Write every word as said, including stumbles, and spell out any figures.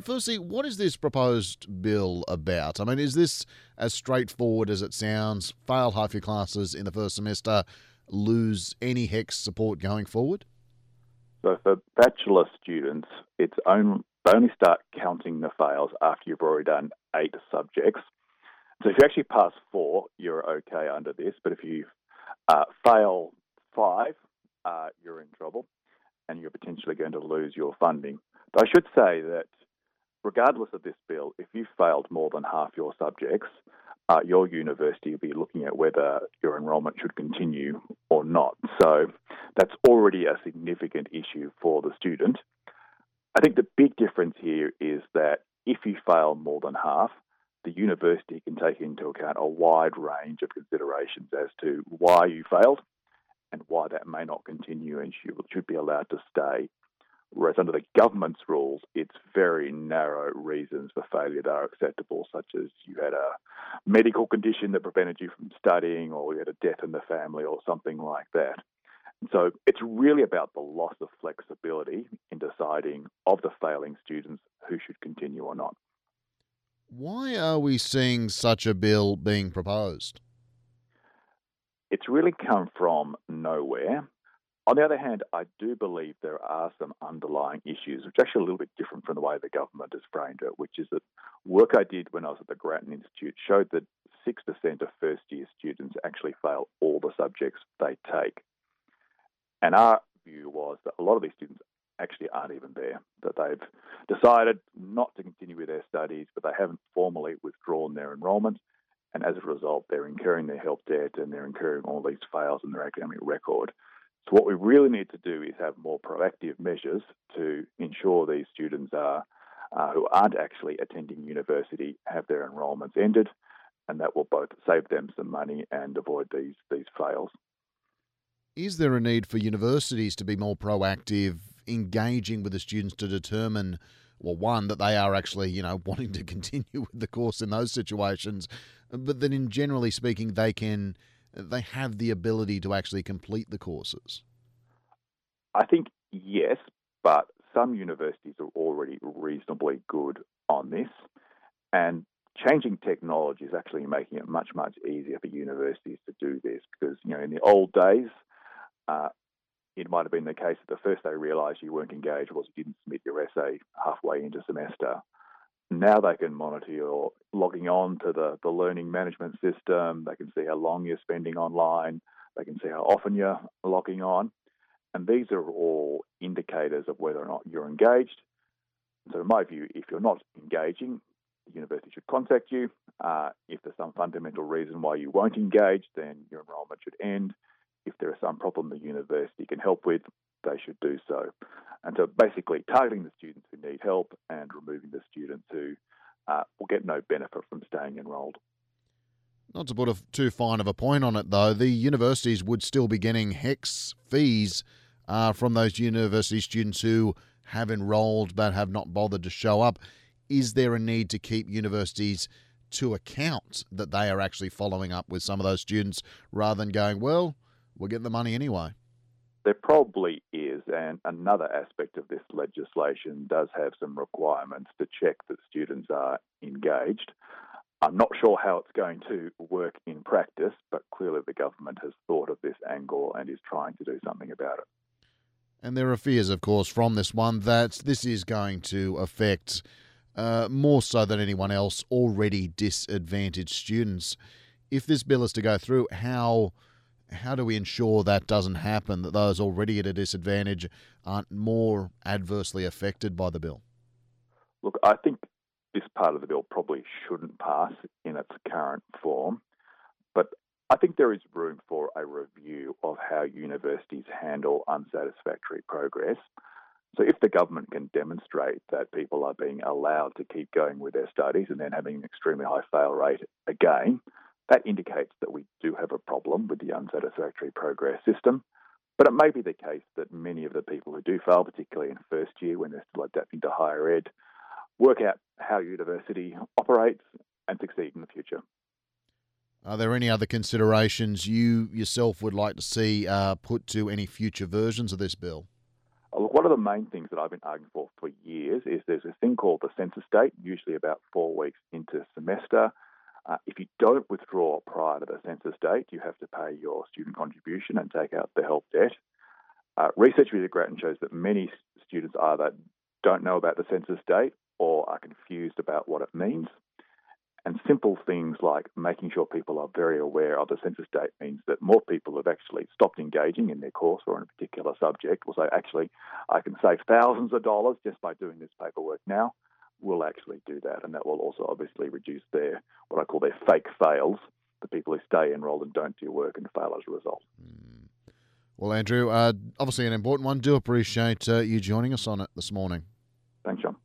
firstly, what is this proposed bill about? I mean, is this as straightforward as it sounds? Fail half your classes in the first semester, lose any HECS support going forward? So for bachelor students, it's only, they only start counting the fails after you've already done eight subjects. So if you actually pass four, you're okay under this. But if you uh, fail five, uh, you're in trouble and you're potentially going to lose your funding. But I should say that regardless of this bill, if you failed more than half your subjects, uh, your university will be looking at whether your enrolment should continue or not. So that's already a significant issue for the student. I think the big difference here is that if you fail more than half, the university can take into account a wide range of considerations as to why you failed and why that may not continue and you should be allowed to stay. Whereas under the government's rules, it's very narrow reasons for failure that are acceptable, such as you had a medical condition that prevented you from studying, or you had a death in the family, or something like that. And so it's really about the loss of flexibility in deciding of the failing students who should continue or not. Why are we seeing such a bill being proposed? It's really come from nowhere. On the other hand, I do believe there are some underlying issues, which are actually a little bit different from the way the government has framed it, which is that work I did when I was at the Grattan Institute showed that six percent of first-year students actually fail all the subjects they take. And our view was that a lot of these students actually aren't even there, that they've decided not to continue with their studies, but they haven't formally withdrawn their enrolment. And as a result, they're incurring their help debt and they're incurring all these fails in their academic record. So what we really need to do is have more proactive measures to ensure these students are, uh, who aren't actually attending university have their enrolments ended, and that will both save them some money and avoid these these fails. Is there a need for universities to be more proactive, engaging with the students to determine, well, one, that they are actually, you know, wanting to continue with the course in those situations, but then in generally speaking, they can, they have the ability to actually complete the courses? I think yes, but some universities are already reasonably good on this, and changing technology is actually making it much, much easier for universities to do this because, you know, in the old days, uh, it might have been the case that the first they realised you weren't engaged was you didn't submit your essay halfway into semester. Now they can monitor your logging on to the, the learning management system. They can see how long you're spending online. They can see how often you're logging on. And these are all indicators of whether or not you're engaged. So in my view, if you're not engaging, the university should contact you. Uh, if there's some fundamental reason why you won't engage, then your enrolment should end. If there is some problem the university can help with, they should do so. And so basically targeting the students who need help and removing the students who uh, will get no benefit from staying enrolled. Not to put a, too fine of a point on it, though, the universities would still be getting HECS fees uh, from those university students who have enrolled but have not bothered to show up. Is there a need to keep universities to account that they are actually following up with some of those students rather than going, well, we'll get the money anyway? There probably is, and another aspect of this legislation does have some requirements to check that students are engaged. I'm not sure how it's going to work in practice, but clearly the government has thought of this angle and is trying to do something about it. And there are fears, of course, from this one that this is going to affect, uh, more so than anyone else, already disadvantaged students. If this bill is to go through, how how do we ensure that doesn't happen, that those already at a disadvantage aren't more adversely affected by the bill? Look, I think this part of the bill probably shouldn't pass in its current form, but I think there is room for a review of how universities handle unsatisfactory progress. So if the government can demonstrate that people are being allowed to keep going with their studies and then having an extremely high fail rate again, that indicates that we do have a problem with the unsatisfactory progress system. But it may be the case that many of the people who do fail, particularly in first year when they're still adapting to higher ed, work out how university operates and succeed in the future. Are there any other considerations you yourself would like to see uh, put to any future versions of this bill? Look, what one of the main things that I've been arguing for for years is there's a thing called the census date, usually about four weeks into semester. Uh, if you don't withdraw prior to the census date, you have to pay your student contribution and take out the help debt. Uh, research with Grattan shows that many students either don't know about the census date or are confused about what it means. And simple things like making sure people are very aware of the census date means that more people have actually stopped engaging in their course or in a particular subject will say, actually, I can save thousands of dollars just by doing this paperwork now. We'll actually do that. And that will also obviously reduce their, what I call their fake fails, the people who stay enrolled and don't do work and fail as a result. Mm. Well, Andrew, uh, obviously an important one. Do appreciate uh, you joining us on it this morning. Thanks, John.